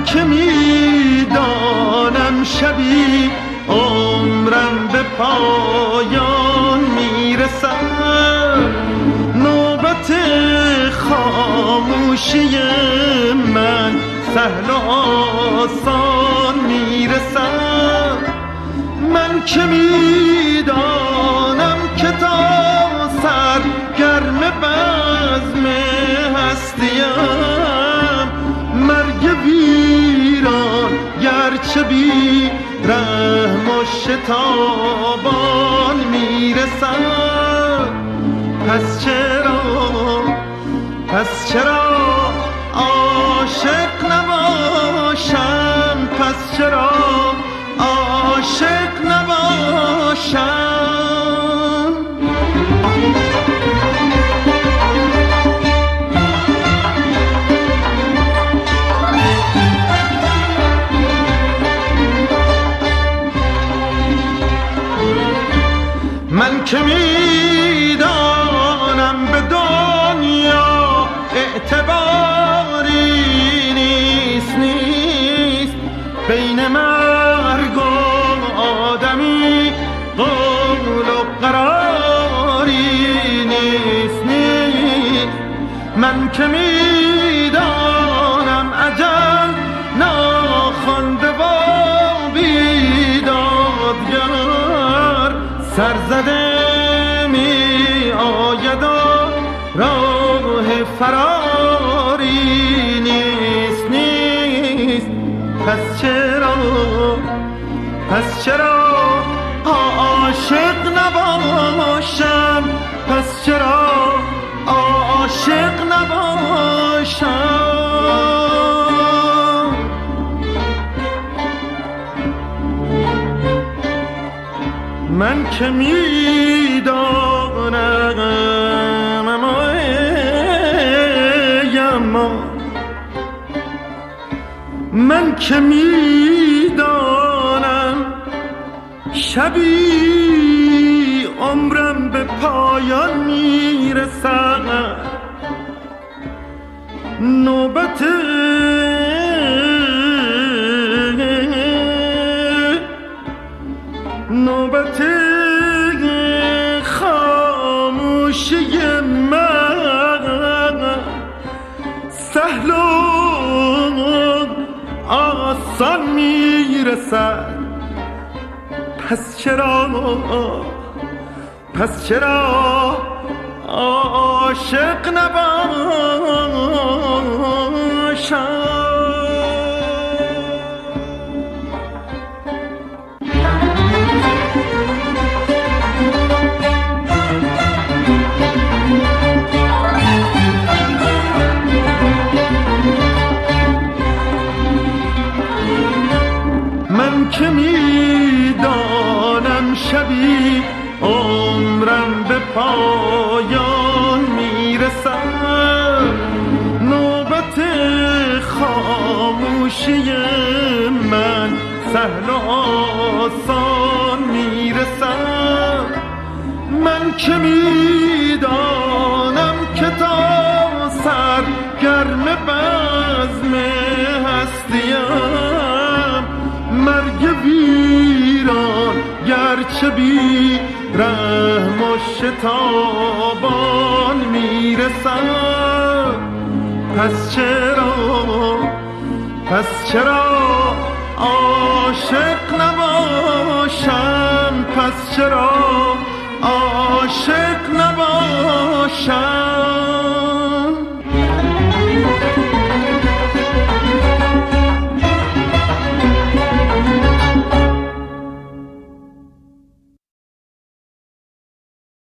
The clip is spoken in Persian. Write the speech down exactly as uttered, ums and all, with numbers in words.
که میدانم شبی عمرم به پایان میرسد، نوبت خاموشی من سهل و آسان میرسد. من که میدانم که تا سر گرم بزم هستیم، مرگ ویران گرچه بی رحم و شتابان میرسد. پس چرا پس چرا عاشق نباشم، پس چرا عاشق نباشم. من که میدانم به دنیا اعتباری نیست نیست، بین مرگ و آدمی قول و قراری نیست نیست. من که میدانم اجل ناخوانده و بیدادگر سرزده می آید و راه فراری نیست نیست. پس چرا پس چرا عاشق نباشم، پس چرا عاشق نباشم. من که میدانم اما اما من که میدانم شبی عمرم به پایان میرسد، نوبت نوبت خاموشی من سهل و آسان میرسد. پس چرا پس چرا عاشق نباشم. من که میدانم شبی عمرم به پایان میرسد، نوبت خاموشی من سهل و آسان میرسد. من که میدانم که تا سر گرم بزم هستیم، مرگ ویران گرچه بی رحم و شتابان میرسد. پس چرا پس چرا عاشق نباشم، پس چرا عاشق نباشم.